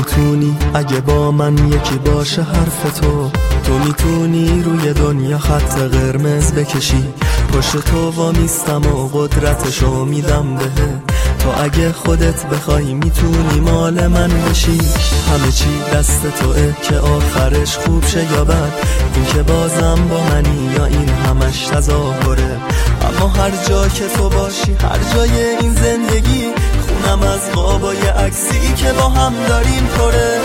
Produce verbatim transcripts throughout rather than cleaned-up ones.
میتونی اگه با من یکی باشه حرف تو تو میتونی روی دنیا خط قرمز بکشی پشت تو وامیستم و قدرتشو میدم بهت تو اگه خودت بخوای میتونی مال من بشی همه چی دست توئه که آخرش خوب شه یا بد این که بازم با منی یا این همش تظاهره اما هر جا که تو باشی هر جای این زندگی خونم از قابای عکسی که با هم داریم پره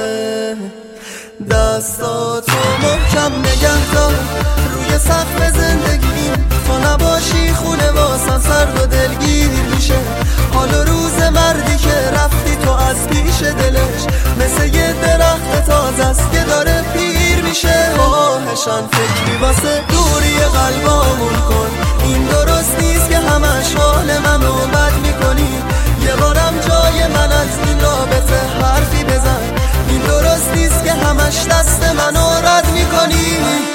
دستاتو محکم نگه دار روی سقف زندگی تو نباشی خونه واسم سرد و دلگیر میشه حال و روز مردی که رفتی تو از پیش دلش مثل یه درخت تازه است که داره پیر میشه خواهشان فکری واسه دوری قلبامون کن این درست نیست که همش حال منو بد میکنی یه بارم جای من از این رابطه حرفی بزن این درست نیست که همش دست منو رد میکنی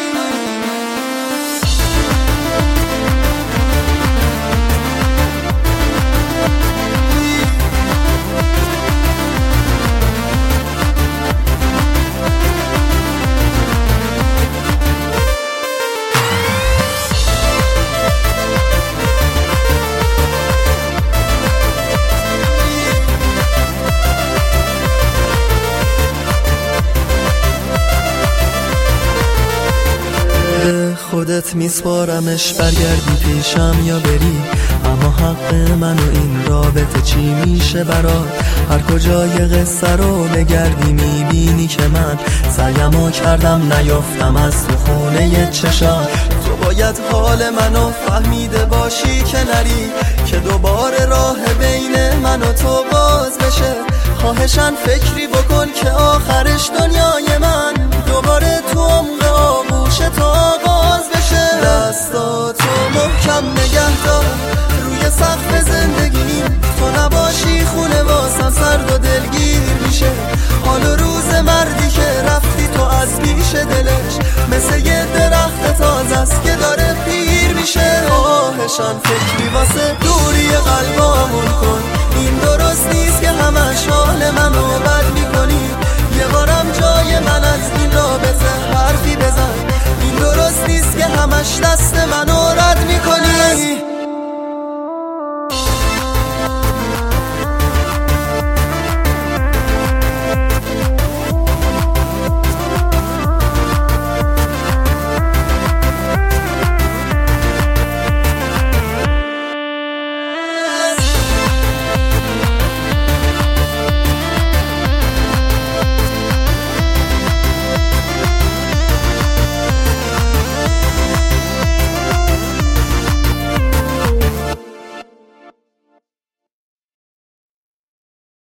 خودت میسپارمش برگردی پیشم یا بری اما حق من و این رابطه چی میشه برات هر کجای قصه رو بگردی میبینی که من سعیمو کردم نیافتم از تو خونه چشات تو باید حال منو فهمیده باشی که نری که دوباره راه بین من و تو باز بشه خواهشن فکری بکن که آخرش دنیای من دوباره تو عمق آغوش تو آغاز بشه دستاتو محکم نگه دار روی سقف زندگی تو نباشی خونه واسم سرد و دلگیر میشه حال و روز مردی که رفتی تو از پیش دلش مثل یه درخت تازه است که داره پیر میشه خواهشان فکری واسه دوری قلبامون کن